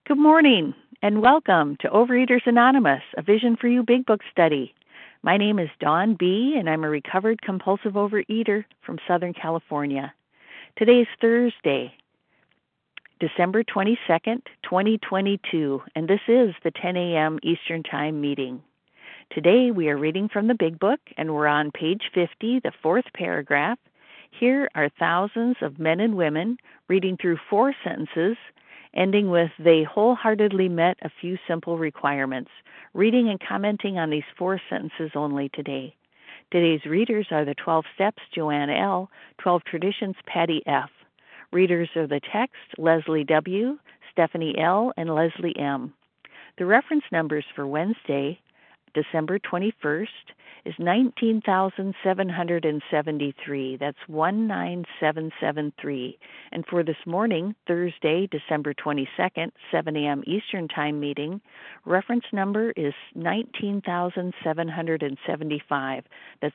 Good morning, and welcome to Overeaters Anonymous, a Vision for You Big Book study. My name is Dawn B., and I'm a recovered compulsive overeater from Southern California. Today is Thursday, December 22nd, 2022, and this is the 10 a.m. Eastern Time meeting. Today we are reading from the Big Book, and we're on page 50, the fourth paragraph. Here are thousands of men and women reading through 4 sentences, ending with, they wholeheartedly met a few simple requirements, reading and commenting on these 4 sentences only today. Today's readers are the 12 Steps, Joanne L., 12 Traditions, Patty F. Readers of the text, Leslie W., Stephanie L., and Leslie M. The reference numbers for Wednesday, December 21st, is 19,773. That's 19773. And for this morning, Thursday, December 22nd, 7 a.m. Eastern Time meeting, reference number is 19,775. That's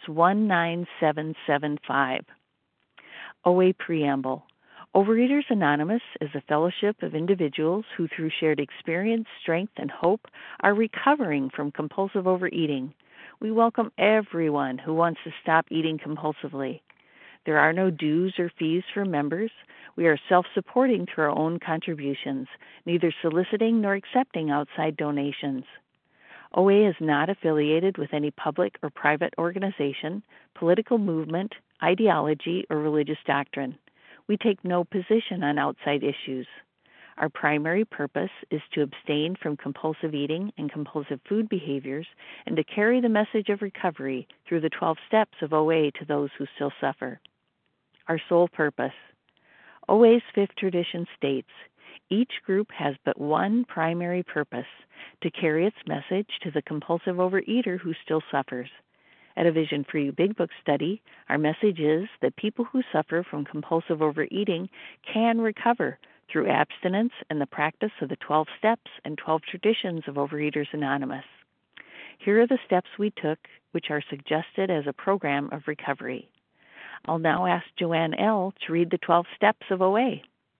19775. OA Preamble. Overeaters Anonymous is a fellowship of individuals who, through shared experience, strength, and hope, are recovering from compulsive overeating. We welcome everyone who wants to stop eating compulsively. There are no dues or fees for members. We are self-supporting through our own contributions, neither soliciting nor accepting outside donations. OA is not affiliated with any public or private organization, political movement, ideology, or religious doctrine. We take no position on outside issues. Our primary purpose is to abstain from compulsive eating and compulsive food behaviors and to carry the message of recovery through the 12 steps of OA to those who still suffer. Our sole purpose. OA's fifth tradition states, each group has but one primary purpose, to carry its message to the compulsive overeater who still suffers. At a Vision for You Big Book study, our message is that people who suffer from compulsive overeating can recover through abstinence and the practice of the 12 steps and 12 traditions of Overeaters Anonymous. Here are the steps we took, which are suggested as a program of recovery. I'll now ask Joanne L. to read the 12 steps of OA.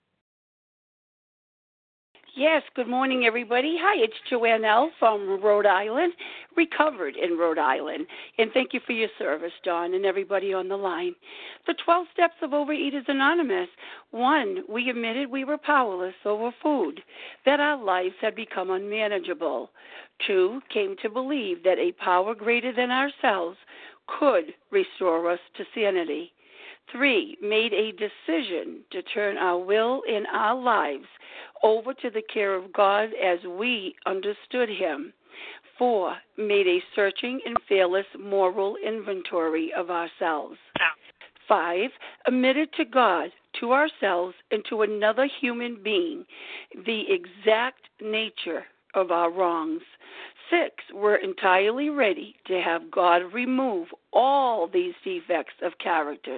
Yes, good morning, everybody. Hi, it's Joanne L. from Rhode Island, recovered in Rhode Island. And thank you for your service, Dawn, and everybody on the line. The 12 steps of Overeaters Anonymous. 1, we admitted we were powerless over food, that our lives had become unmanageable. 2, came to believe that a power greater than ourselves could restore us to sanity. 3, made a decision to turn our will and our lives over to the care of God as we understood Him. 4, made a searching and fearless moral inventory of ourselves. 5, admitted to God, to ourselves, and to another human being the exact nature of our wrongs. 6, we're entirely ready to have God remove all these defects of character.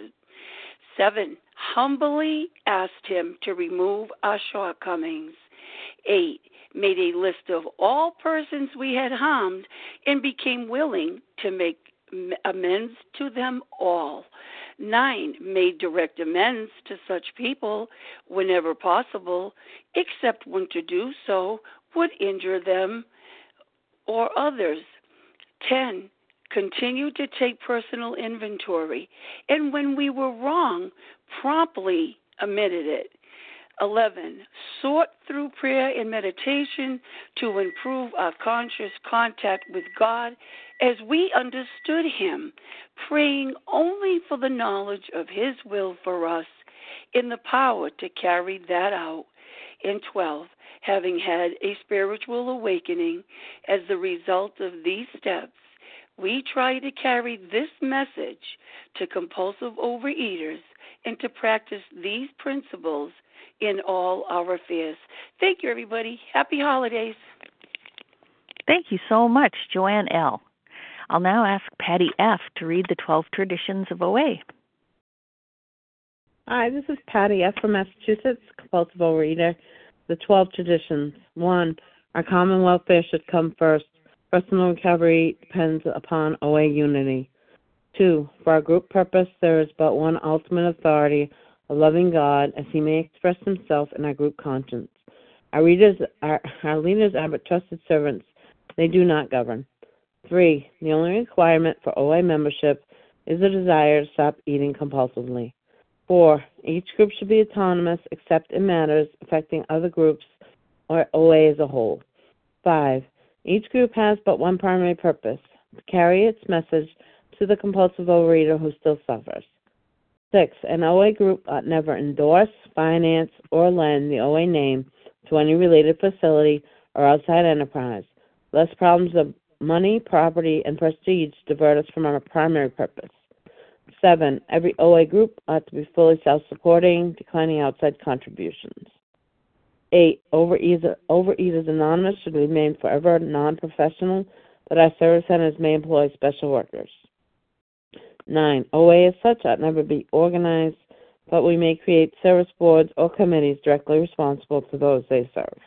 7, humbly asked Him to remove our shortcomings. 8, made a list of all persons we had harmed and became willing to make amends to them all. 9, made direct amends to such people whenever possible, except when to do so would injure them or others. 10, continued to take personal inventory, and when we were wrong, promptly admitted it. 11, sought through prayer and meditation to improve our conscious contact with God as we understood Him, praying only for the knowledge of His will for us and the power to carry that out. And 12, having had a spiritual awakening as the result of these steps, we try to carry this message to compulsive overeaters and to practice these principles in all our affairs. Thank you, everybody. Happy holidays. Thank you so much, Joanne L. I'll now ask Patty F. to read the 12 traditions of OA. Hi, this is Patty F. from Massachusetts, compulsive overeater. The 12 traditions. 1, our common welfare should come first. Personal recovery depends upon OA unity. 2, for our group purpose, there is but one ultimate authority, a loving God, as He may express Himself in our group conscience. Our leaders are but trusted servants. They do not govern. 3. The only requirement for OA membership is a desire to stop eating compulsively. 4. Each group should be autonomous except in matters affecting other groups or OA as a whole. 5. Each group has but one primary purpose, to carry its message to the compulsive overeater who still suffers. 6. An OA group ought never endorse, finance, or lend the OA name to any related facility or outside enterprise, lest problems of money, property, and prestige divert us from our primary purpose. 7. Every OA group ought to be fully self-supporting, declining outside contributions. 8. Overeaters Anonymous should remain forever non-professional, but our service centers may employ special workers. 9. OA as such ought never be organized, but we may create service boards or committees directly responsible to those they serve.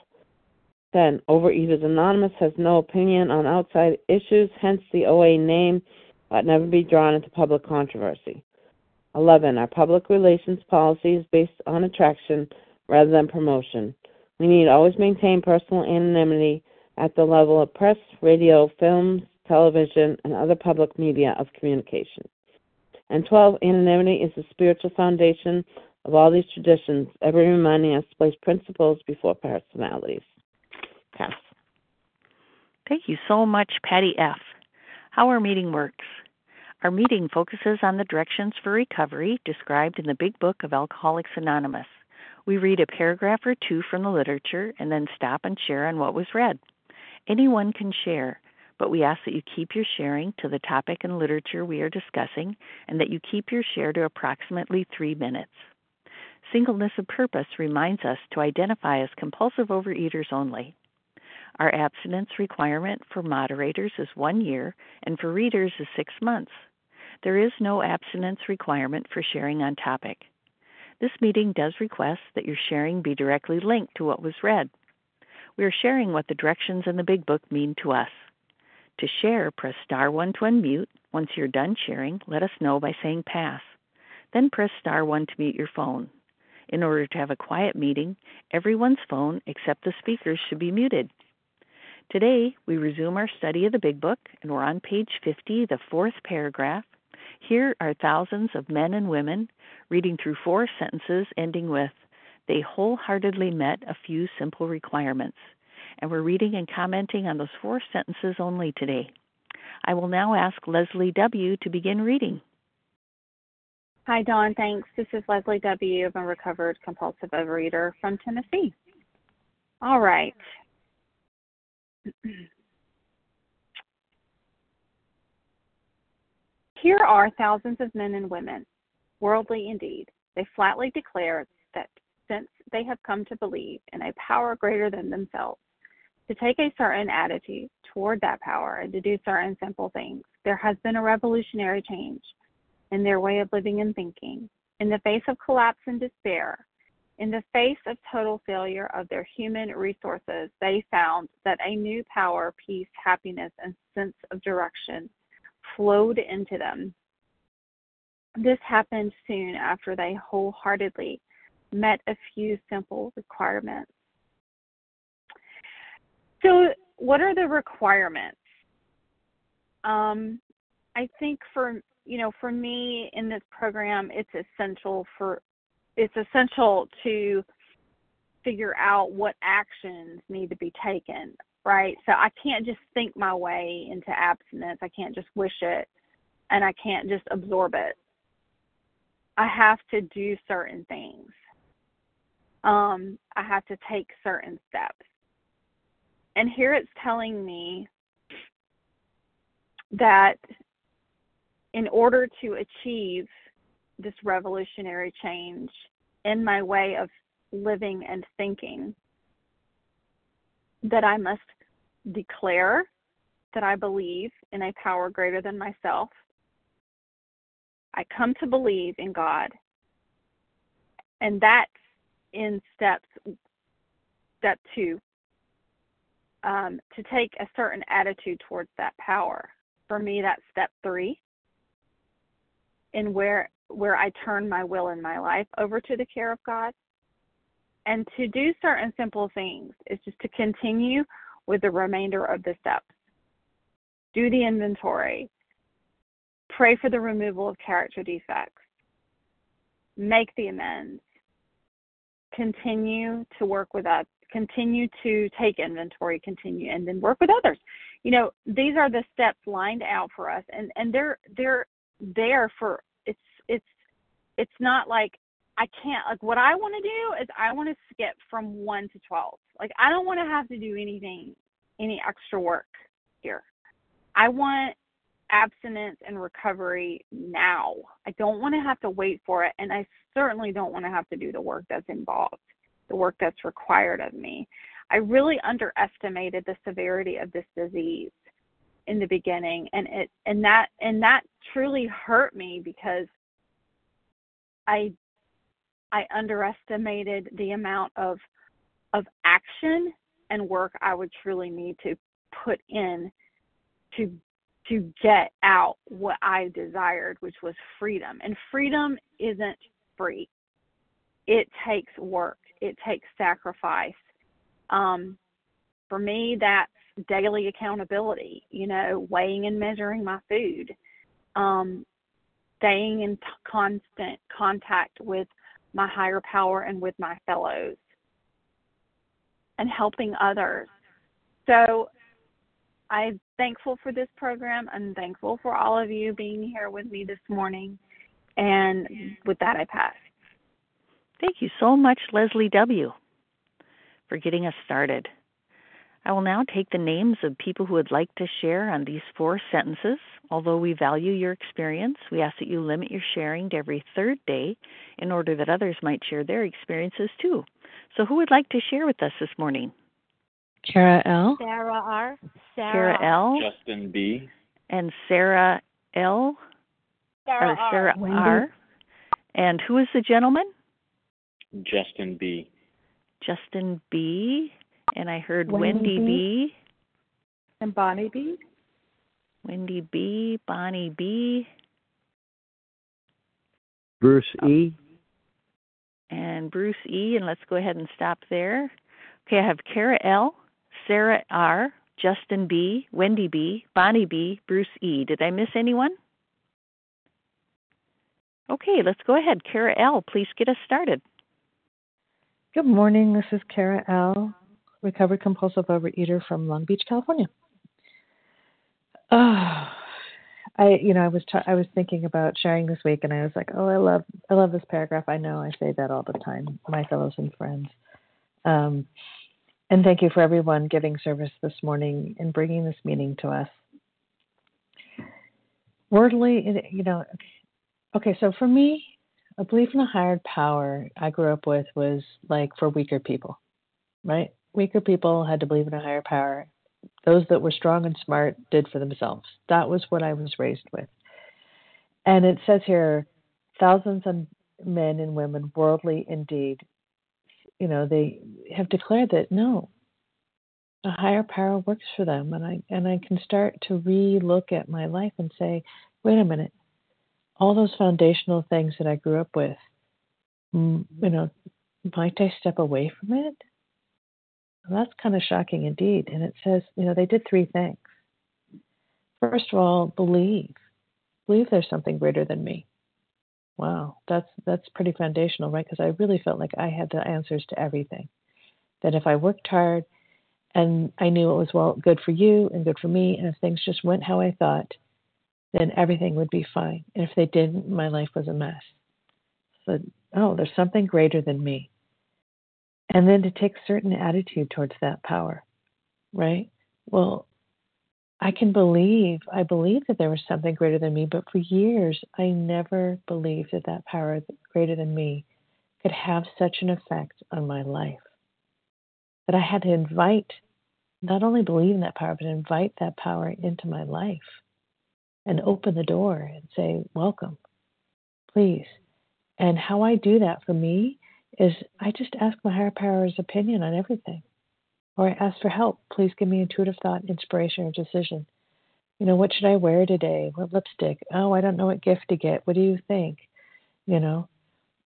10. Overeaters Anonymous has no opinion on outside issues, hence the OA name ought never be drawn into public controversy. 11. Our public relations policy is based on attraction rather than promotion. We need always maintain personal anonymity at the level of press, radio, films, television, and other public media of communication. And 12. Anonymity is the spiritual foundation of all these traditions, ever reminding us to place principles before personalities. Pass. Thank you so much, Patty F. How our meeting works. Our meeting focuses on the directions for recovery described in the Big Book of Alcoholics Anonymous. We read a paragraph or two from the literature and then stop and share on what was read. Anyone can share, but we ask that you keep your sharing to the topic and literature we are discussing and that you keep your share to approximately 3 minutes. Singleness of purpose reminds us to identify as compulsive overeaters only. Our abstinence requirement for moderators is 1 year and for readers is 6 months. There is no abstinence requirement for sharing on topic. This meeting does request that your sharing be directly linked to what was read. We are sharing what the directions in the Big Book mean to us. To share, press star 1 to unmute. Once you're done sharing, let us know by saying pass. Then press star 1 to mute your phone. In order to have a quiet meeting, everyone's phone except the speaker's should be muted. Today, we resume our study of the Big Book, and we're on page 50, the 4th paragraph. Here are thousands of men and women reading through 4 sentences ending with, they wholeheartedly met a few simple requirements. And we're reading and commenting on those 4 sentences only today. I will now ask Leslie W. to begin reading. Hi, Dawn. Thanks. This is Leslie W. I'm a recovered compulsive overeater from Tennessee. All right. Here are thousands of men and women, worldly indeed. They flatly declare that since they have come to believe in a power greater than themselves, to take a certain attitude toward that power and to do certain simple things, there has been a revolutionary change in their way of living and thinking. In the face of collapse and despair, in the face of total failure of their human resources, they found that a new power, peace, happiness, and sense of direction flowed into them. This happened soon after they wholeheartedly met a few simple requirements. So, what are the requirements? I think for me in this program, it's essential to figure out what actions need to be taken, right? So I can't just think my way into abstinence. I can't just wish it, and I can't just absorb it. I have to do certain things. I have to take certain steps. And here it's telling me that in order to achieve this revolutionary change in my way of living and thinking, that I must declare that I believe in a power greater than myself. I come to believe in God. And that's in step 2, to take a certain attitude towards that power. For me, that's step 3, in where I turn my will and my life over to the care of God. And to do certain simple things is just to continue with the remainder of the steps. Do the inventory. Pray for the removal of character defects. Make the amends. Continue to work with us. Continue to take inventory, continue, and then work with others. You know, these are the steps lined out for us, and they're there for, it's not like I can't, like what I want to do is I want to skip from 1 to 12. Like I don't want to have to do any extra work here. I want abstinence and recovery now. I don't want to have to wait for it, and I certainly don't want to have to do the work that's involved, the work that's required of me. I really underestimated the severity of this disease in the beginning, and that truly hurt me because I underestimated the amount of action and work I would truly need to put in to get out what I desired, which was freedom. And freedom isn't free. It takes work. It takes sacrifice. For me, that's daily accountability, you know, weighing and measuring my food, staying in constant contact with my higher power and with my fellows, and helping others. So I'm thankful for this program. I'm thankful for all of you being here with me this morning. And with that, I pass. Thank you so much, Leslie W., for getting us started. I will now take the names of people who would like to share on these 4 sentences. Although we value your experience, we ask that you limit your sharing to every 3rd day in order that others might share their experiences too. So who would like to share with us this morning? Kara L. Sarah R. Kara L. Justin B. And Sarah L. Sarah R. Sarah R. And who is the gentleman? Justin B. Justin B. And I heard Wendy B. And Bonnie B. Wendy B. Bonnie B. Bruce E. And Bruce E. And let's go ahead and stop there. Okay, I have Kara L., Sarah R., Justin B., Wendy B., Bonnie B., Bruce E. Did I miss anyone? Okay, let's go ahead. Kara L., please get us started. Good morning. This is Kara L., recovered compulsive overeater from Long Beach, California. I was thinking about sharing this week, and I was like, I love this paragraph. I know I say that all the time, my fellows and friends. And thank you for everyone giving service this morning and bringing this meaning to us. Wordly, okay, so for me, a belief in a higher power I grew up with was like for weaker people, right? Weaker people had to believe in a higher power. Those that were strong and smart did for themselves. That was what I was raised with. And it says here, thousands of men and women, worldly indeed, they have declared that no, a higher power works for them. And I can start to re-look at my life and say, wait a minute, all those foundational things that I grew up with, might I step away from it? Well, that's kind of shocking indeed. And it says, they did 3 things. First of all, believe there's something greater than me. Wow, that's pretty foundational, right? Because I really felt like I had the answers to everything. That if I worked hard and I knew it was good for you and good for me, and if things just went how I thought, then everything would be fine. And if they didn't, my life was a mess. So, there's something greater than me. And then to take a certain attitude towards that power, right? Well, I believe that there was something greater than me, but for years, I never believed that power greater than me could have such an effect on my life. That I had to not only believe in that power, but invite that power into my life and open the door and say, welcome, please. And how I do that for me is I just ask my higher power's opinion on everything. Or I ask for help. Please give me intuitive thought, inspiration, or decision. What should I wear today? What lipstick? Oh, I don't know what gift to get. What do you think?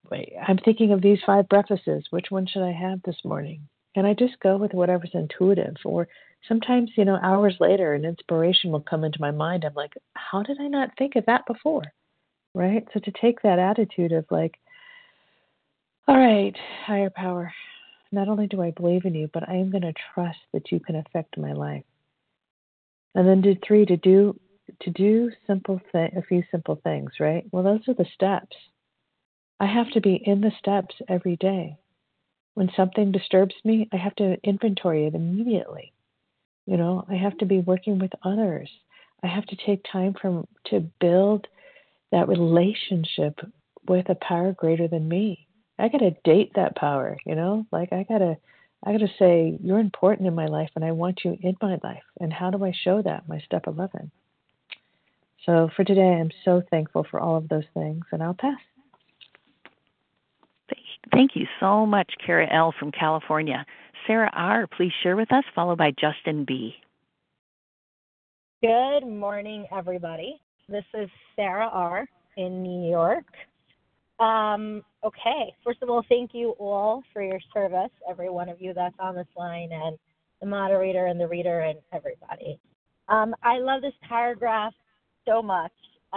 I'm thinking of these 5 breakfasts. Which one should I have this morning? And I just go with whatever's intuitive. Or sometimes, hours later, an inspiration will come into my mind. I'm like, how did I not think of that before? Right? So to take that attitude of like, all right, higher power, not only do I believe in you, but I am going to trust that you can affect my life. And then 3, to do a few simple things, right? Well, those are the steps. I have to be in the steps every day. When something disturbs me, I have to inventory it immediately. I have to be working with others. I have to take time to build that relationship with a power greater than me. I got to date that power, like I got to say, you're important in my life and I want you in my life. And how do I show that? My step 11. So for today, I'm so thankful for all of those things, and I'll pass. Thank you so much, Kara L. from California. Sarah R., please share with us, followed by Justin B. Good morning, everybody. This is Sarah R. in New York. Okay, first of all, thank you all for your service, every one of you that's on this line, and the moderator and the reader and everybody. I love this paragraph so much.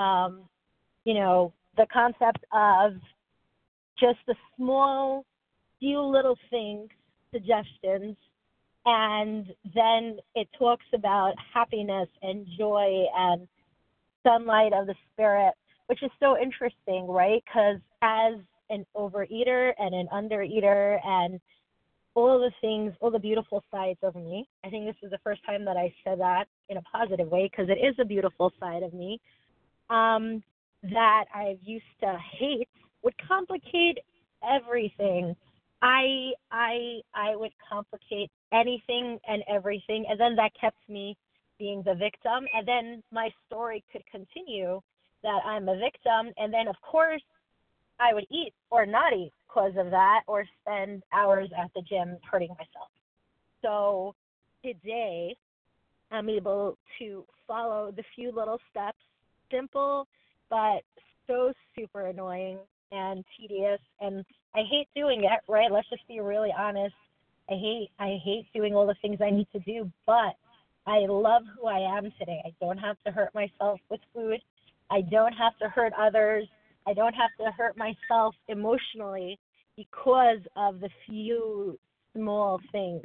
The concept of just the small, few little things, suggestions, and then it talks about happiness and joy and sunlight of the spirit, which is so interesting, right? Because as an overeater and an undereater and all the things, all the beautiful sides of me, I think this is the first time that I said that in a positive way, because it is a beautiful side of me, that I used to hate would complicate everything. I would complicate anything and everything, and then that kept me being the victim, and then my story could continue that I'm a victim, and then of course I would eat or not eat because of that, or spend hours at the gym hurting myself. So today I'm able to follow the few little steps, simple but so super annoying and tedious, and I hate doing it, right? Let's just be really honest. I hate doing all the things I need to do, but I love who I am today. I don't have to hurt myself with food. I don't have to hurt others. I don't have to hurt myself emotionally because of the few small things.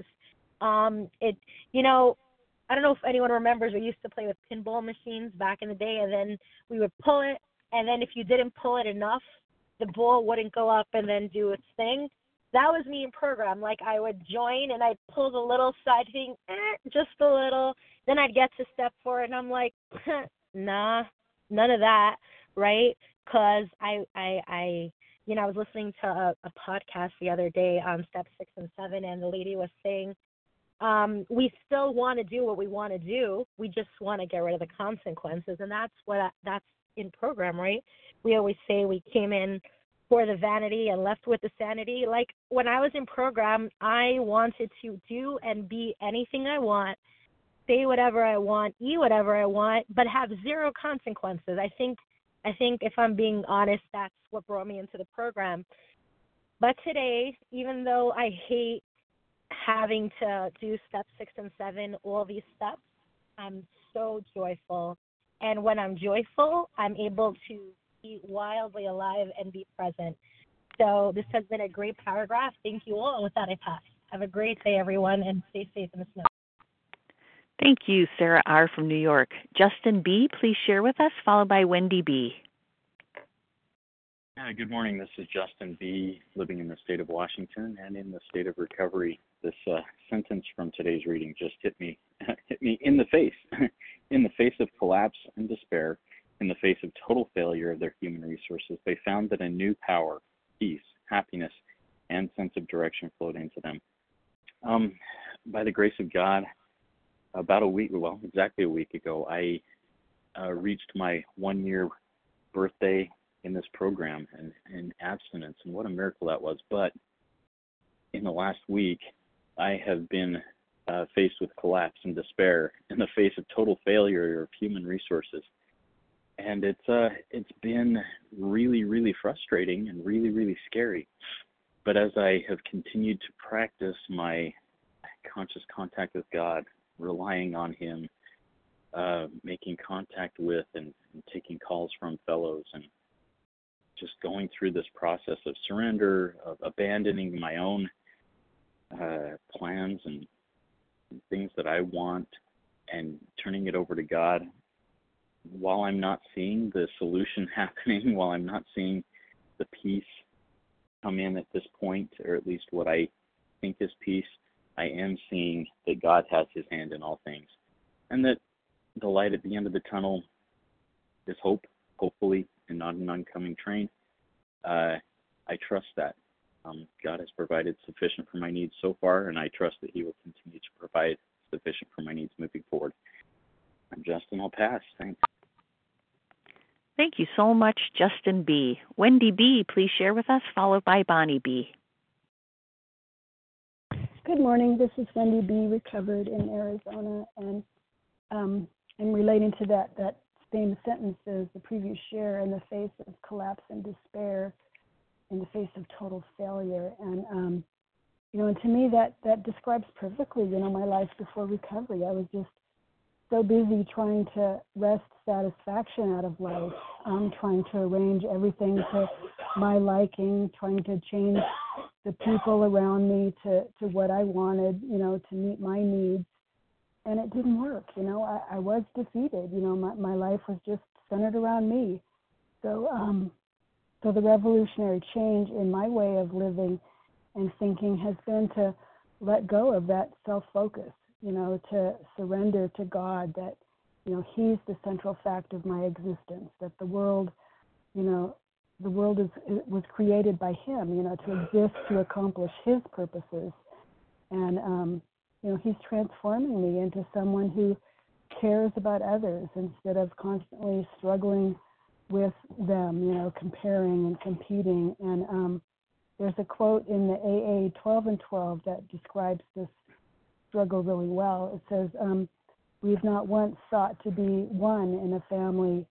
I don't know if anyone remembers, we used to play with pinball machines back in the day, and then we would pull it, and then if you didn't pull it enough, the ball wouldn't go up and then do its thing. That was me in program. Like, I would join, and I'd pull the little side thing, just a little. Then I'd get to step 4, and I'm like, nah, none of that, right? Because I was listening to a podcast the other day on step 6 and 7, and the lady was saying, we still want to do what we want to do. We just want to get rid of the consequences, and that's in program, right? We always say we came in for the vanity and left with the sanity. Like, when I was in program, I wanted to do and be anything I want, say whatever I want, eat whatever I want, but have zero consequences. I think if I'm being honest, that's what brought me into the program. But today, even though I hate having to do steps 6 and 7, all these steps, I'm so joyful. And when I'm joyful, I'm able to be wildly alive and be present. So this has been a great paragraph. Thank you all. And with that, I pass. Have a great day, everyone, and stay safe in the snow. Thank you, Sarah R. from New York. Justin B., please share with us, followed by Wendy B. Good morning. This is Justin B., living in the state of Washington and in the state of recovery. This sentence from today's reading just hit me in the face. In the face of collapse and despair, in the face of total failure of their human resources, they found that a new power, peace, happiness, and sense of direction flowed into them. By the grace of God, exactly a week ago, I reached my 1-year birthday in this program and abstinence, and what a miracle that was. But in the last week, I have been faced with collapse and despair in the face of total failure of human resources. And it's been really, really frustrating and really, really scary. But as I have continued to practice my conscious contact with God, relying on Him, making contact with and taking calls from fellows, and just going through this process of surrender, of abandoning my own plans and things that I want, and turning it over to God, while I'm not seeing the solution happening, while I'm not seeing the peace come in at this point, or at least what I think is peace, I am seeing that God has His hand in all things, and that the light at the end of the tunnel is hope, hopefully, and not an oncoming train. I trust that. God has provided sufficient for my needs so far, and I trust that He will continue to provide sufficient for my needs moving forward. I'm Justin. I'll pass. Thanks. Thank you so much, Justin B. Wendy B., please share with us, followed by Bonnie B. Good morning. This is Wendy B., recovered in Arizona, and I'm relating to that same sentences, the previous share, in the face of collapse and despair, in the face of total failure. And, and to me that describes perfectly, my life before recovery. I was just so busy trying to wrest satisfaction out of life, trying to arrange everything to my liking, trying to change the people around me to what I wanted, to meet my needs. And it didn't work. I was defeated. My life was just centered around me. So the revolutionary change in my way of living and thinking has been to let go of that self-focus, to surrender to God that, He's the central fact of my existence, that the world was created by Him, to exist to accomplish His purposes. And, He's transforming me into someone who cares about others instead of constantly struggling with them, comparing and competing. And there's a quote in the AA 12 and 12 that describes this struggle really well. It says, we've not once sought to be one in a family,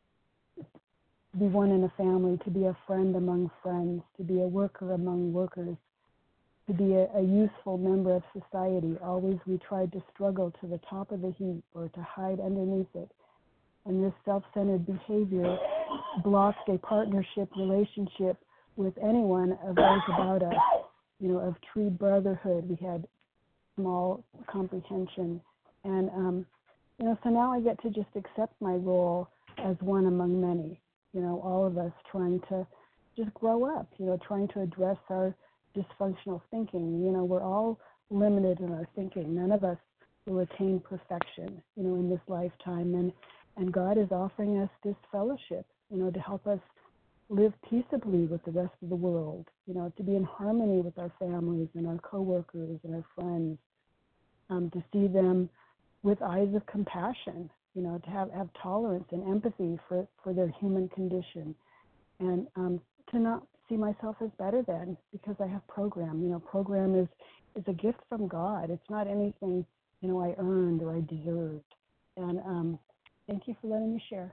to be a friend among friends, to be a worker among workers, to be a useful member of society. Always we tried to struggle to the top of the heap or to hide underneath it. And this self-centered behavior blocked a partnership relationship with anyone of those about us, of true brotherhood. We had small comprehension. And, so now I get to just accept my role as one among many, all of us trying to just grow up, trying to address our dysfunctional thinking. We're all limited in our thinking. None of us will attain perfection, in this lifetime. And God is offering us this fellowship, to help us live peaceably with the rest of the world, to be in harmony with our families and our coworkers and our friends, to see them with eyes of compassion, to have tolerance and empathy for their human condition, and to not see myself as better than because I have program. Program is a gift from God. It's not anything, I earned or I deserved. And thank you for letting me share.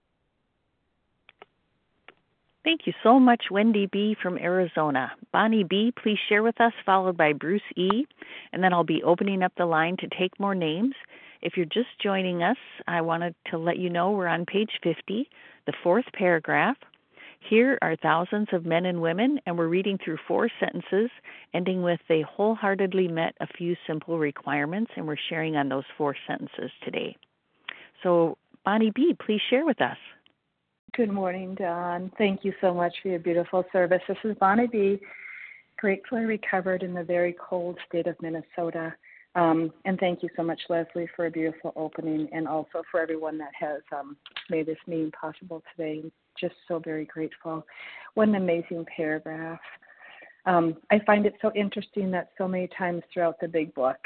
Thank you so much, Wendy B. from Arizona. Bonnie B., please share with us, followed by Bruce E., and then I'll be opening up the line to take more names. If you're just joining us, I wanted to let you know we're on page 50, the fourth paragraph. Here are thousands of men and women, and we're reading through 4 sentences, ending with they wholeheartedly met a few simple requirements, and we're sharing on those 4 sentences today. So, Bonnie B., please share with us. Good morning, Dawn. Thank you so much for your beautiful service. This is Bonnie B., gratefully recovered in the very cold state of Minnesota. And thank you so much, Leslie, for a beautiful opening, and also for everyone that has made this meeting possible today. Just so very grateful. What an amazing paragraph. I find it so interesting that so many times throughout the big book,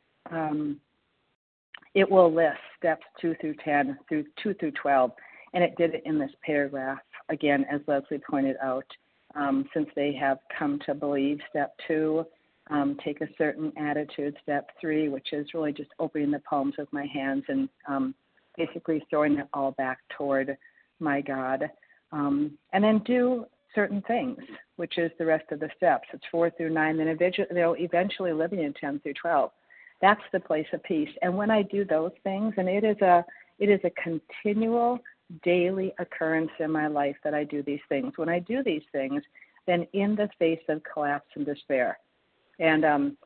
it will list steps 2 through 10, through 2 through 12, and it did it in this paragraph. Again, as Leslie pointed out, since they have come to believe, step 2, take a certain attitude, step 3, which is really just opening the palms of my hands and basically throwing it all back toward my God, and then do certain things, which is the rest of the steps. It's 4 through 9, then eventually living in 10 through 12. That's the place of peace. And when I do those things, and it is a continual daily occurrence in my life that I do these things. When I do these things, then in the face of collapse and despair. And,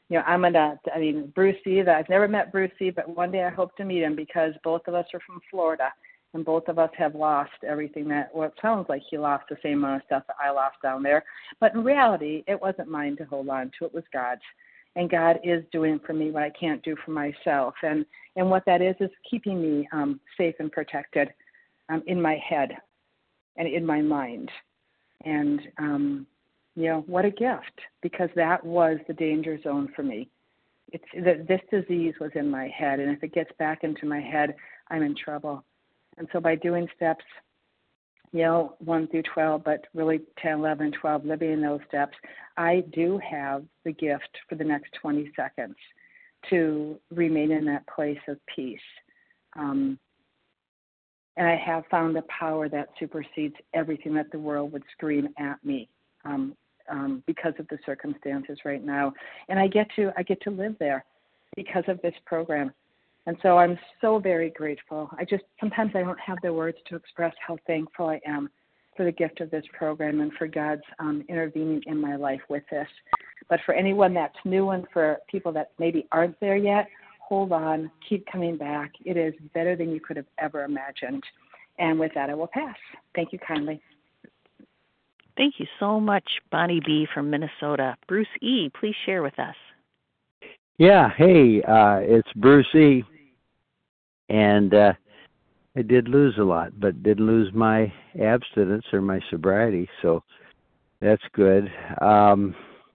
Bruce E., I've never met Bruce E., but one day I hope to meet him because both of us are from Florida and both of us have lost everything it sounds like he lost the same amount of stuff that I lost down there. But in reality, it wasn't mine to hold on to. It was God's. And God is doing for me what I can't do for myself. And what that is keeping me safe and protected in my head and in my mind. And, what a gift, because that was the danger zone for me. This disease was in my head, and if it gets back into my head, I'm in trouble. And so by doing steps, 1 through 12, but really 10, 11, 12, living in those steps, I do have the gift for the next 20 seconds to remain in that place of peace. And I have found a power that supersedes everything that the world would scream at me because of the circumstances right now. And I get to live there because of this program. And so I'm so very grateful. Sometimes I don't have the words to express how thankful I am for the gift of this program and for God's intervening in my life with this. But for anyone that's new and for people that maybe aren't there yet, hold on, keep coming back. It is better than you could have ever imagined. And with that, I will pass. Thank you kindly. Thank you so much, Bonnie B. from Minnesota. Bruce E., please share with us. Yeah, hey, it's Bruce E., and I did lose a lot, but didn't lose my abstinence or my sobriety, so that's good. The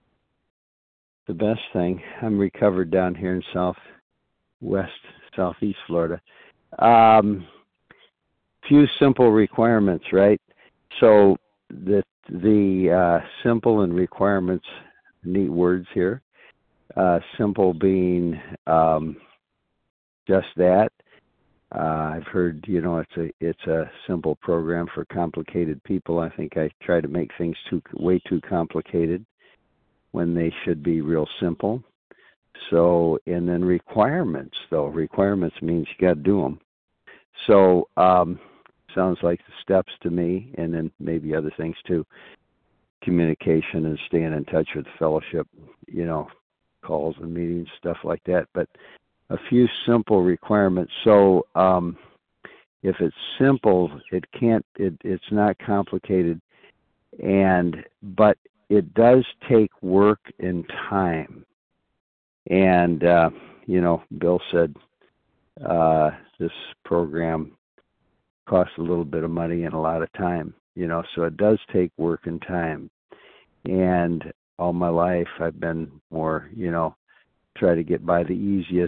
best thing, I'm recovered down here in southeast Florida. Few simple requirements, right? So the simple and requirements, neat words here. Simple being just that. I've heard, it's a simple program for complicated people. I think I try to make things way too complicated when they should be real simple. So, and then requirements, though. Requirements means you got to do them. So, sounds like the steps to me, and then maybe other things too. Communication and staying in touch with the fellowship, calls and meetings, stuff like that. But a few simple requirements. So if it's simple, it's not complicated, but it does take work and time. And Bill said this program costs a little bit of money and a lot of time, so it does take work and time. And all my life I've been more, try to get by the easiest,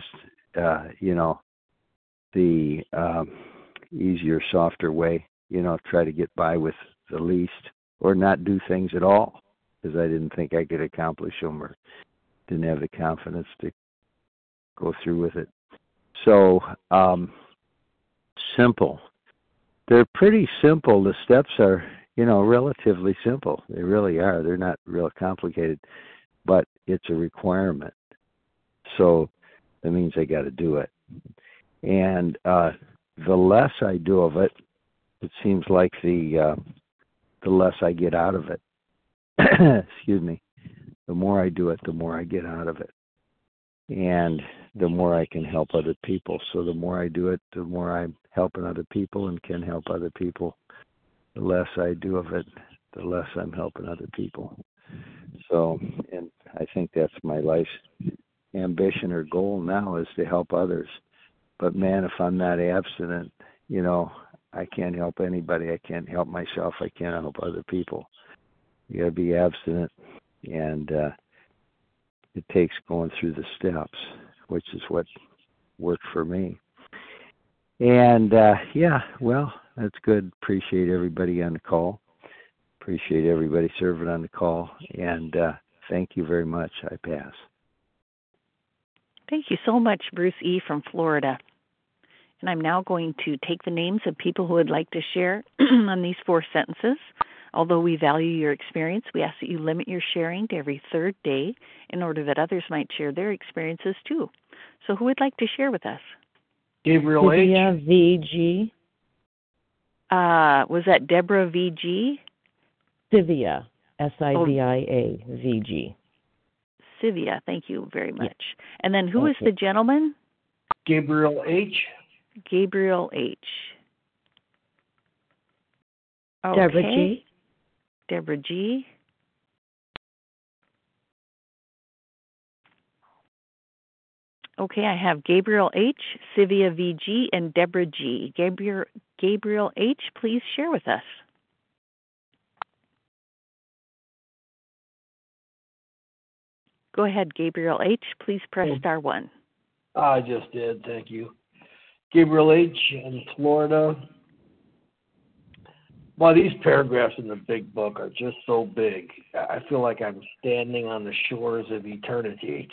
the easier, softer way, try to get by with the least or not do things at all because I didn't think I could accomplish them or didn't have the confidence to go through with it. So, simple. They're pretty simple. The steps are, relatively simple. They really are. They're not real complicated, but it's a requirement. So that means I got to do it. And the less I do of it, it seems like the less I get out of it. Excuse me. The more I do it, the more I get out of it. And the more I can help other people. So the more I do it, the more I'm helping other people and can help other people. The less I do of it, the less I'm helping other people. So, and I think that's my life's ambition or goal now is to help others. But man, if I'm not abstinent, I can't help anybody. I can't help myself. I can't help other people. You got to be abstinent, and it takes going through the steps, which is what worked for me. And that's good. Appreciate everybody on the call. Appreciate everybody serving on the call. And thank you very much. I pass. Thank you so much, Bruce E. from Florida. And I'm now going to take the names of people who would like to share on these 4 sentences. Although we value your experience, we ask that you limit your sharing to every 3rd day in order that others might share their experiences too. So who would like to share with us? Gabriel H. Sivia VG. Was that Deborah VG? Sivia, Sivia VG. Sivia, thank you very much. Yeah. And then who is the gentleman? Gabriel H. Gabriel H. Okay. Deborah G. Deborah G. Okay, I have Gabriel H., Sivia VG, and Deborah G. Gabriel H., please share with us. Go ahead, Gabriel H. Please press star 1. I just did, thank you. Gabriel H. in Florida. Well, these paragraphs in the big book are just so big. I feel like I'm standing on the shores of eternity.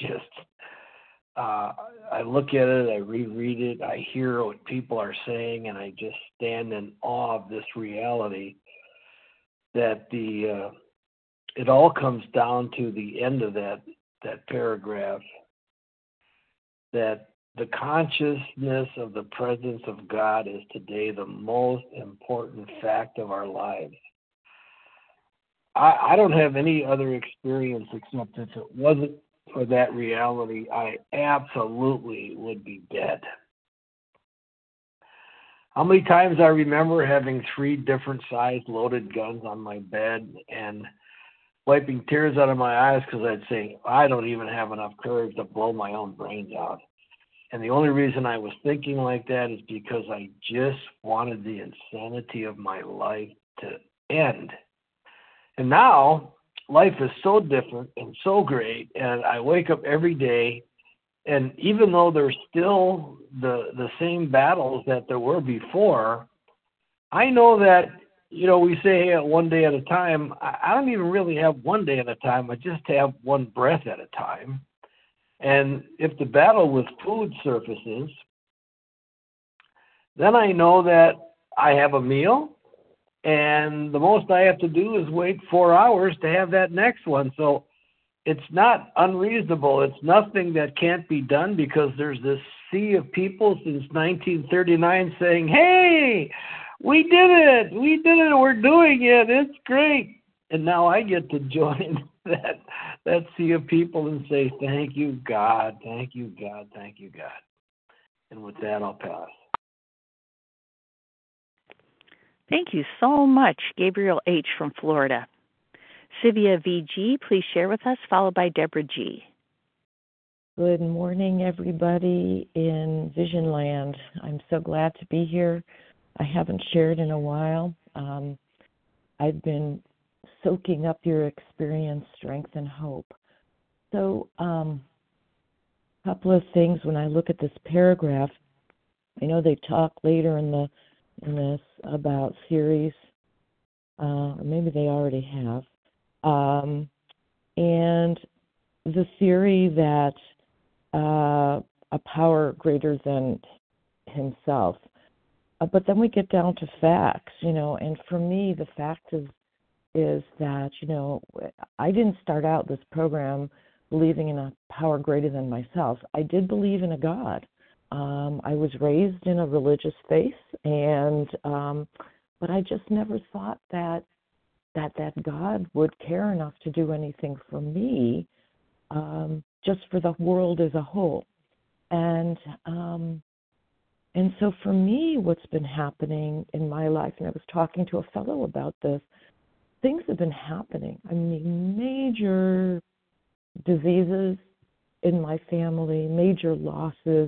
I look at it, I reread it, I hear what people are saying, and I just stand in awe of this reality that it all comes down to the end of that paragraph, that the consciousness of the presence of God is today the most important fact of our lives. I don't have any other experience except if it wasn't for that reality, I absolutely would be dead. How many times I remember having 3 different sized loaded guns on my bed and wiping tears out of my eyes because I'd say, I don't even have enough courage to blow my own brains out. And the only reason I was thinking like that is because I just wanted the insanity of my life to end. And now, life is so different and so great, and I wake up every day, and even though there's still the same battles that there were before, I know that, we say one day at a time. I don't even really have one day at a time. I just have one breath at a time. And if the battle with food surfaces, then I know that I have a meal, and the most I have to do is wait 4 hours to have that next one. So it's not unreasonable. It's nothing that can't be done because there's this sea of people since 1939 saying, hey, we did it, we're doing it, it's great. And now I get to join that sea of people and say, thank you, God, thank you, God, thank you, God. And with that, I'll pass. Thank you so much, Gabriel H. from Florida. Sivia VG, please share with us, followed by Deborah G. Good morning, everybody in Vision Land. I'm so glad to be here. I haven't shared in a while. I've been soaking up your experience, strength, and hope. So, a couple of things when I look at this paragraph. I know they talk later in this about series, or maybe they already have, and the theory that a power greater than himself. But then we get down to facts, and for me, the fact is that, I didn't start out this program believing in a power greater than myself. I did believe in a God. I was raised in a religious faith, but I just never thought that God would care enough to do anything for me, just for the world as a whole. And so for me, what's been happening in my life, and I was talking to a fellow about this, things have been happening. I mean, major diseases in my family, major losses.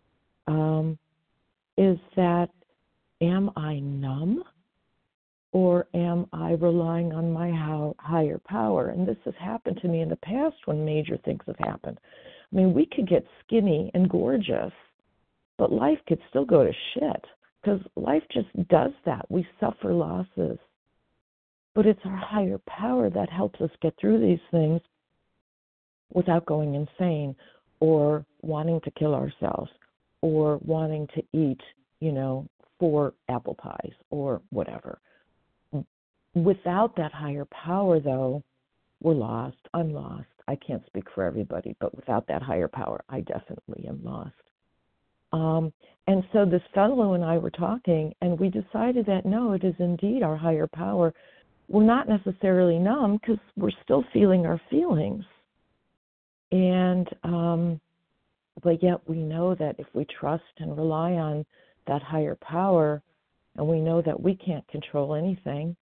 Is that, am I numb, or am I relying on my higher power? And this has happened to me in the past when major things have happened. I mean, we could get skinny and gorgeous, but life could still go to shit, because life just does that. We suffer losses. But it's our higher power that helps us get through these things without going insane or wanting to kill ourselves or wanting to eat 4 apple pies or whatever. Without that higher power, though, we're lost. I'm lost. I can't speak for everybody, but without that higher power, I definitely am lost. And so this fellow and I were talking, and we decided that, no, it is indeed our higher power. We're not necessarily numb because we're still feeling our feelings. And, but yet we know that if we trust and rely on that higher power, and we know that we can't control anything,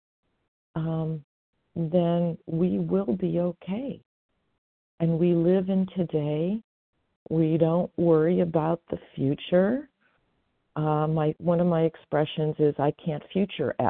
then we will be okay. And we live in today. We don't worry about the future. One of my expressions is, I can't future F, ...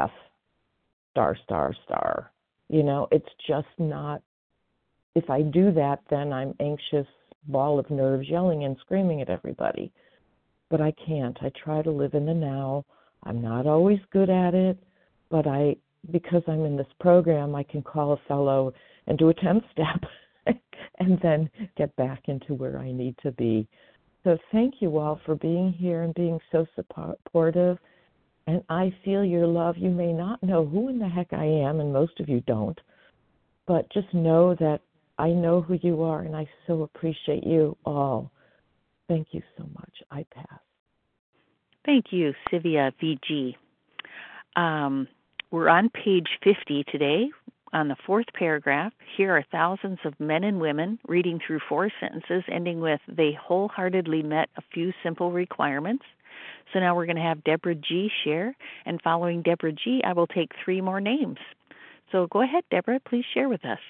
It's just not, if I do that, then I'm anxious, ball of nerves, yelling and screaming at everybody. But I can't. I try to live in the now. I'm not always good at it, but because I'm in this program, I can call a fellow and do a 10-step and then get back into where I need to be. So thank you all for being here and being so supportive. And I feel your love. You may not know who in the heck I am, and most of you don't, but just know that I know who you are, and I so appreciate you all. Thank you so much. I pass. Thank you, Sivia VG. We're on page 50 today. On the 4th paragraph, here are thousands of men and women reading through 4 sentences ending with, they wholeheartedly met a few simple requirements. So now we're going to have Deborah G. share, and following Deborah G., I will take 3 more names. So go ahead, Deborah, please share with us.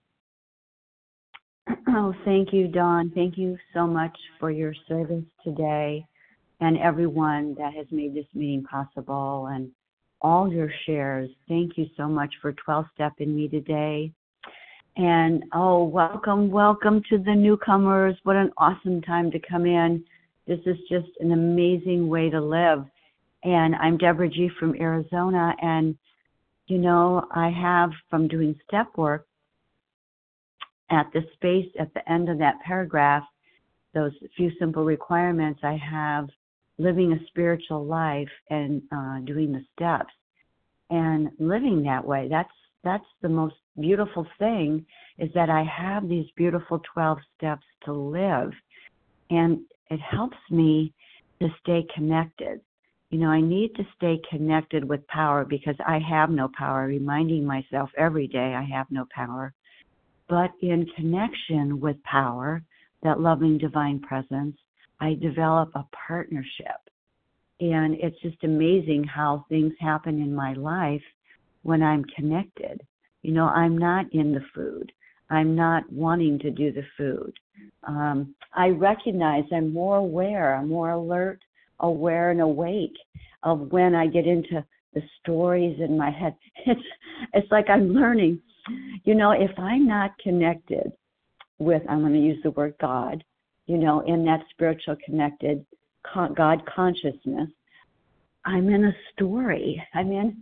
Oh, thank you, Dawn. Thank you so much for your service today and everyone that has made this meeting possible and all your shares. Thank you so much for 12-stepping me today. And, welcome to the newcomers. What an awesome time to come in. This is just an amazing way to live. And I'm Deborah G. from Arizona. And, I have, from doing step work, at the space at the end of that paragraph, those few simple requirements, I have living a spiritual life and doing the steps. And living that way, that's the most beautiful thing, is that I have these beautiful 12 steps to live. And it helps me to stay connected. I need to stay connected with power because I have no power, reminding myself every day I have no power. But in connection with power, that loving divine presence, I develop a partnership. And it's just amazing how things happen in my life when I'm connected. I'm not in the food. I'm not wanting to do the food. I recognize I'm more aware, I'm more alert, aware and awake of when I get into the stories in my head. It's like I'm learning. If I'm not connected with, I'm going to use the word God, in that spiritual connected God consciousness, I'm in a story. I'm in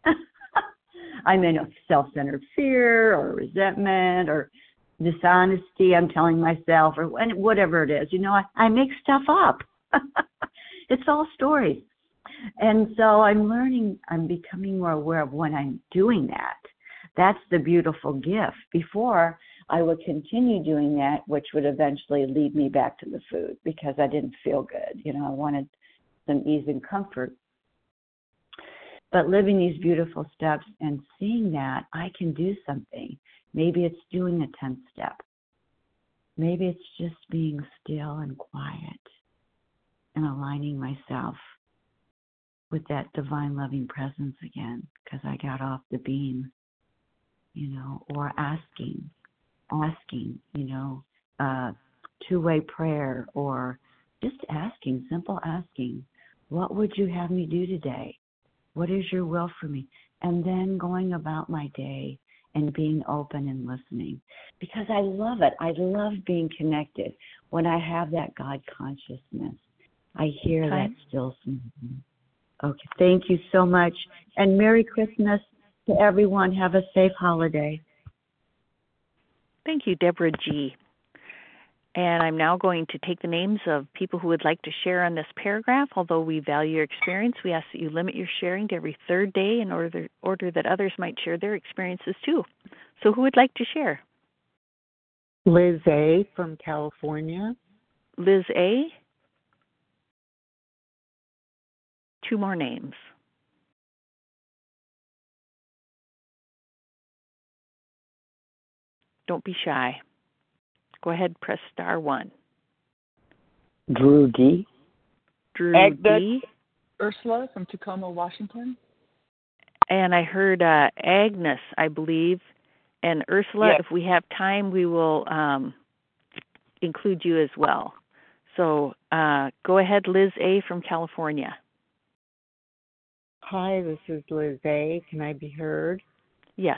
a self-centered fear or resentment or dishonesty, I'm telling myself, or whatever it is. I make stuff up. It's all stories. And so I'm learning, I'm becoming more aware of when I'm doing that. That's the beautiful gift. Before, I would continue doing that, which would eventually lead me back to the food because I didn't feel good. I wanted some ease and comfort. But living these beautiful steps and seeing that I can do something. Maybe it's doing a 10th step. Maybe it's just being still and quiet and aligning myself with that divine loving presence again because I got off the beam, or asking, two-way prayer, or just asking, simple asking, what would you have me do today? What is your will for me? And then going about my day and being open and listening. Because I love it. I love being connected. When I have that God consciousness, I hear that still smoothing. Okay, thank you so much. And Merry Christmas to everyone. Have a safe holiday. Thank you, Deborah G. And I'm now going to take the names of people who would like to share on this paragraph. Although we value your experience, we ask that you limit your sharing to every third day in order that others might share their experiences too. So who would like to share? Liz A. from California. Liz A. 2 more names. Don't be shy. Go ahead, press star 1. Drew D. Drew Agnes. D. Ursula from Tacoma, Washington. And I heard Agnes, I believe. And Ursula, yes. If we have time, we will include you as well. So go ahead, Liz A. from California. Hi, this is Liz A. Can I be heard? Yes.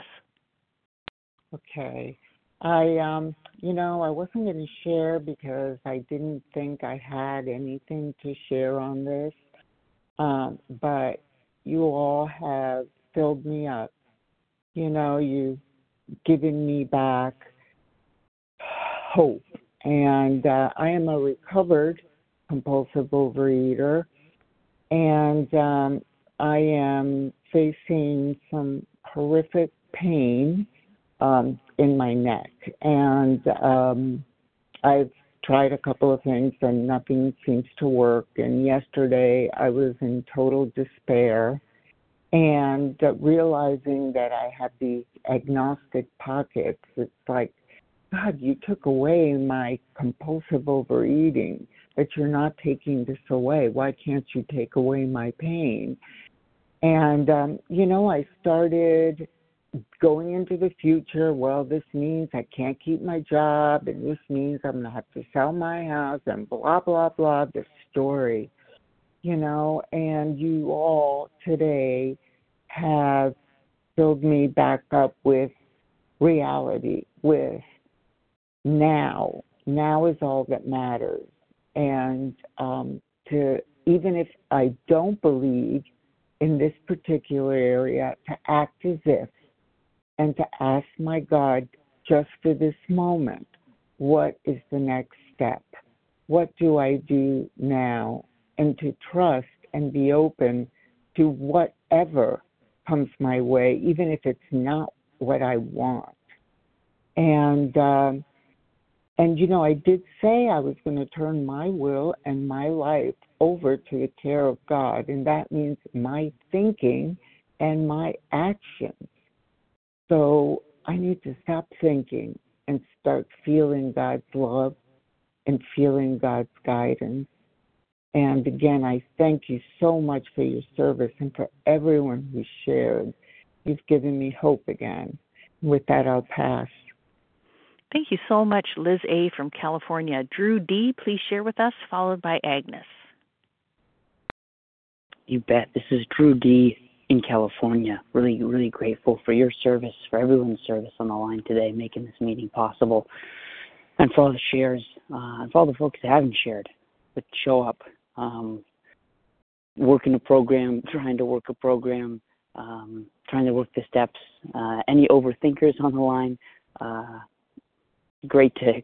Okay. I wasn't going to share because I didn't think I had anything to share on this. But you all have filled me up. You've given me back hope. And I am a recovered compulsive overeater. And I am facing some horrific pain in my neck. And I've tried a couple of things and nothing seems to work. And yesterday I was in total despair and realizing that I have these agnostic pockets. It's like, God, you took away my compulsive overeating, but you're not taking this away. Why can't you take away my pain? And, I started going into the future. Well, this means I can't keep my job, and this means I'm going to have to sell my house, and blah, blah, blah, the story, and you all today have filled me back up with reality, with now. Now is all that matters. And even if I don't believe in this particular area, to act as if, and to ask my God, just for this moment, what is the next step? What do I do now? And to trust and be open to whatever comes my way, even if it's not what I want. And I did say I was going to turn my will and my life over to the care of God, and that means my thinking and my actions. So I need to stop thinking and start feeling God's love and feeling God's guidance. And again, I thank you so much for your service and for everyone who shared. You've given me hope again. With that, I'll pass. Thank you so much, Liz A. from California. Drew D., please share with us, followed by Agnes. You bet. This is Drew D. in California. Really, really grateful for your service, for everyone's service on the line today, making this meeting possible, and for all the shares, and for all the folks that haven't shared, but show up, working a program, trying to work a program, trying to work the steps. Any overthinkers on the line, great to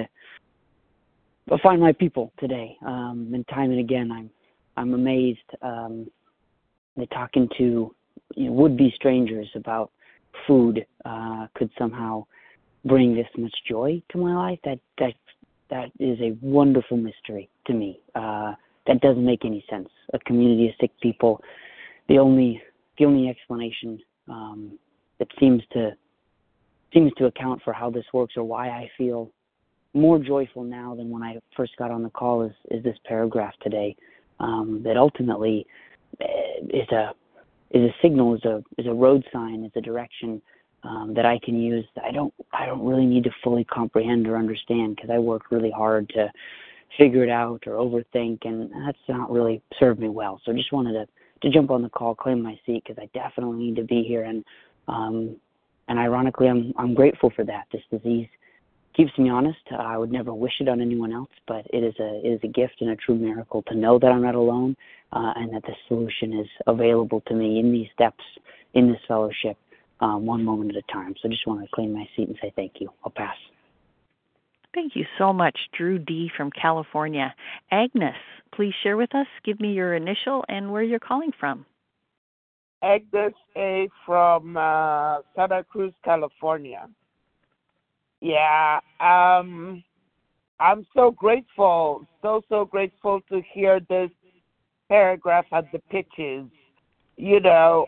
find my people today. And time and again, I'm amazed that talking to would-be strangers about food could somehow bring this much joy to my life. That is a wonderful mystery to me. That doesn't make any sense. A community of sick people, the only explanation that seems to account for how this works or why I feel more joyful now than when I first got on the call is this paragraph today. That ultimately is a signal, is a road sign, is a direction that I can use. That I don't really need to fully comprehend or understand, because I work really hard to figure it out or overthink, and that's not really served me well. So just wanted to jump on the call, claim my seat, because I definitely need to be here, and ironically, I'm grateful for that. This disease keeps me honest. I would never wish it on anyone else, but it is a gift and a true miracle to know that I'm not alone, and that the solution is available to me in these steps, in this fellowship, one moment at a time. So just want to claim my seat and say thank you. I'll pass. Thank you so much, Drew D. from California. Agnes, please share with us. Give me your initial and where you're calling from. Agnes A. from Santa Cruz, California. Yeah, I'm so grateful, so grateful to hear this paragraph at the pitches. You know,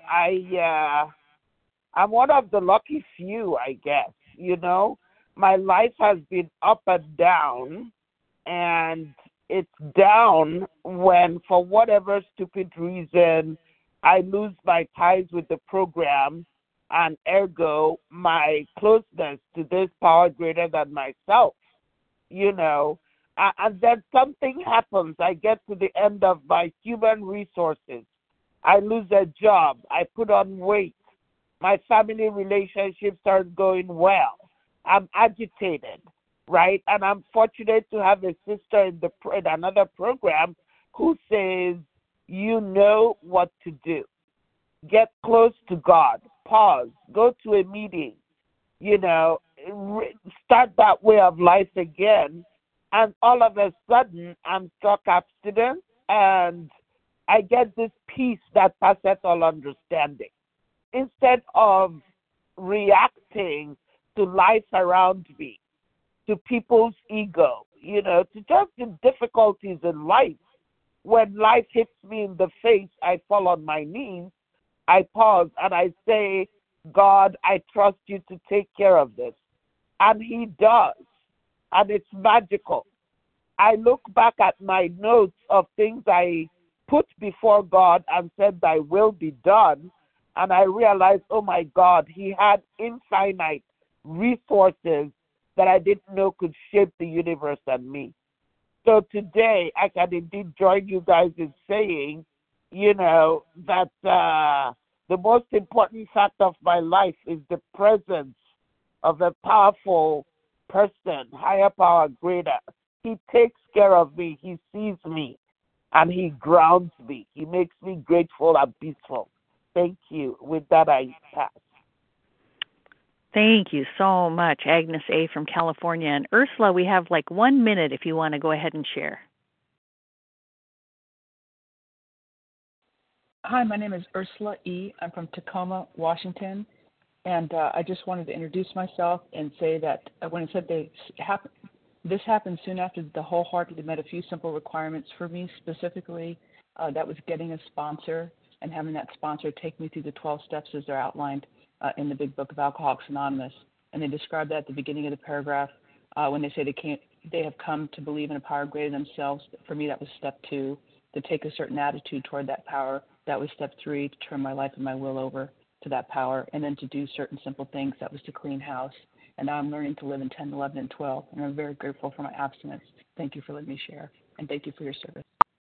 I'm one of the lucky few, I guess. You know, my life has been up and down, and it's down when, for whatever stupid reason, I lose my ties with the program, and ergo my closeness to this power greater than myself. You know, and then something happens. I get to the end of my human resources. I lose a job. I put on weight. My family relationships aren't going well. I'm agitated, right? And I'm fortunate to have a sister in another program who says, you know what to do. Get close to God. Pause. Go to a meeting. You know, start that way of life again. And all of a sudden, I'm struck abstinent, and I get this peace that passeth all understanding. Instead of reacting to life around me, to people's ego, you know, to just the difficulties in life. When life hits me in the face, I fall on my knees, I pause, and I say, God, I trust you to take care of this. And he does. And it's magical. I look back at my notes of things I put before God and said, thy will be done. And I realized, oh my God, he had infinite resources that I didn't know could shape the universe and me. So today, I can indeed join you guys in saying, you know, that the most important fact of my life is the presence of a powerful person, higher power, greater. He takes care of me. He sees me, and he grounds me. He makes me grateful and peaceful. Thank you. With that, I pass. Thank you so much, Agnes A. from California. And Ursula, we have like 1 minute if you want to go ahead and share. Hi, my name is Ursula E. I'm from Tacoma, Washington. And I just wanted to introduce myself and say that when it said this happened soon after the Wholeheartedly met a few simple requirements for me specifically. That was getting a sponsor and having that sponsor take me through the 12 steps as they're outlined in the Big Book of Alcoholics Anonymous. And they describe that at the beginning of the paragraph when they say they have come to believe in a power greater than themselves. For me, that was step 2, to take a certain attitude toward that power. That was step 3, to turn my life and my will over to that power, and then to do certain simple things. That was to clean house. And now I'm learning to live in 10, 11, and 12, and I'm very grateful for my abstinence. Thank you for letting me share, and thank you for your service.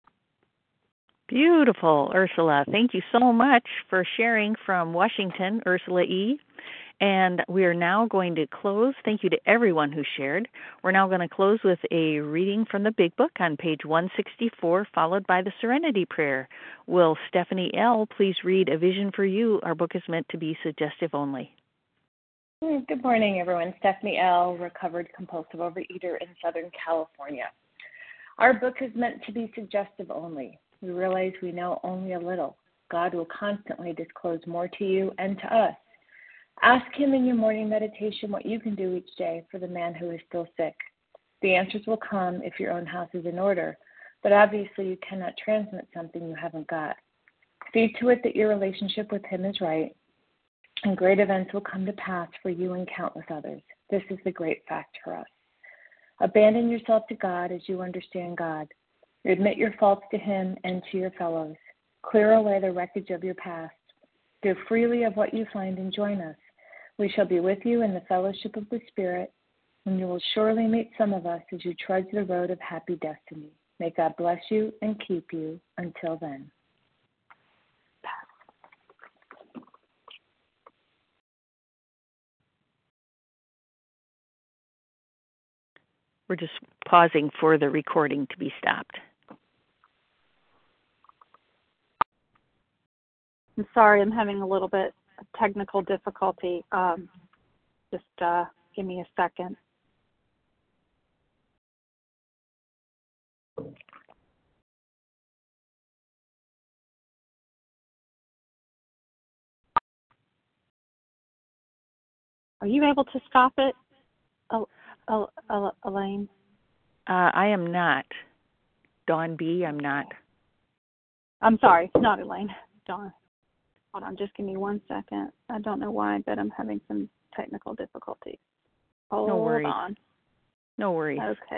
Beautiful, Ursula. Thank you so much for sharing from Washington, Ursula E. And we are now going to close. Thank you to everyone who shared. We're now going to close with a reading from the Big Book on page 164, followed by the Serenity Prayer. Will Stephanie L. please read A Vision for You? Our book is meant to be suggestive only. Good morning, everyone. Stephanie L., recovered compulsive overeater in Southern California. Our book is meant to be suggestive only. We realize we know only a little. God will constantly disclose more to you and to us. Ask him in your morning meditation what you can do each day for the man who is still sick. The answers will come if your own house is in order, but obviously you cannot transmit something you haven't got. See to it that your relationship with him is right, and great events will come to pass for you and countless others. This is the great fact for us. Abandon yourself to God as you understand God. Admit your faults to him and to your fellows. Clear away the wreckage of your past. Give freely of what you find and join us. We shall be with you in the fellowship of the Spirit, and you will surely meet some of us as you trudge the road of happy destiny. May God bless you and keep you until then. We're just pausing for the recording to be stopped. I'm sorry, I'm having a little bit of technical difficulty. Just give me a second. Are you able to stop it, Elaine? I am not. Dawn B, I'm not. I'm sorry, not Elaine. Dawn. Hold on, just give me 1 second. I don't know why, but I'm having some technical difficulties. Hold No worries. on. No worries. Okay.